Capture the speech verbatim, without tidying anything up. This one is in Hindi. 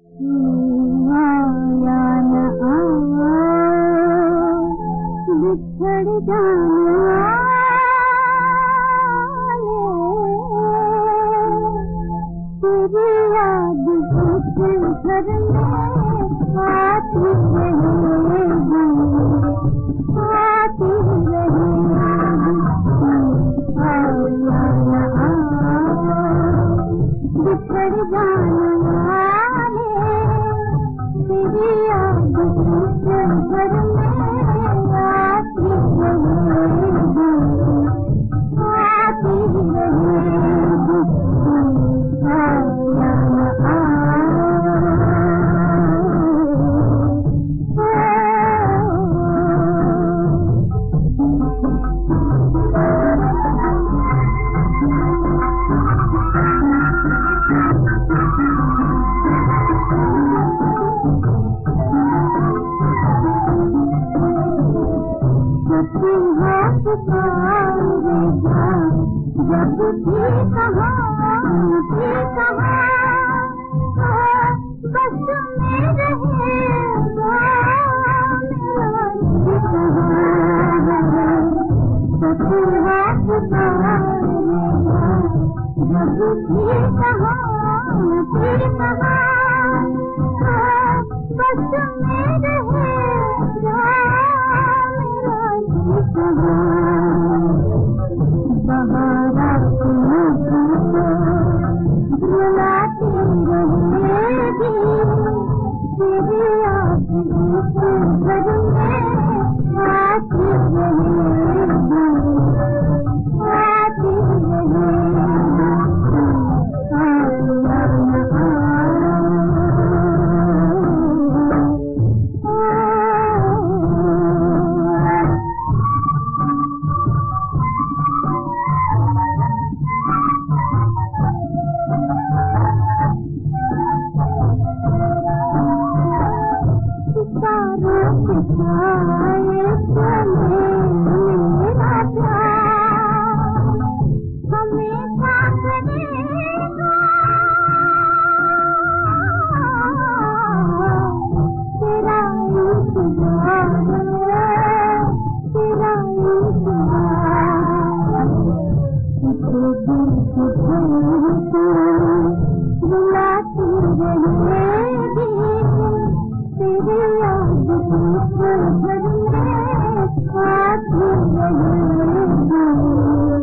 आया न आया बिछड़ जाने तेरी याद जिस घर में आती रहेगी आती रहेगी। आया न आया बिछड़ जाने वाले तेरी याद जिस घर में आती रहेगी आती रहेगी। आया न जब भी कहाँ भी कहाँ बस में रहेगा मेरा जी कहाँ सखी हाथ पुकारेगा जब भी कहाँ भी कहाँ बस में रहेगा मेरा जी कहाँ। बहारा बुलाती रहेगी तेरी याद इस घर में आती रहेगी आती रहेगी। आया न बुलाती रहेगी तेरी याद जिस घर में आती रहेगी।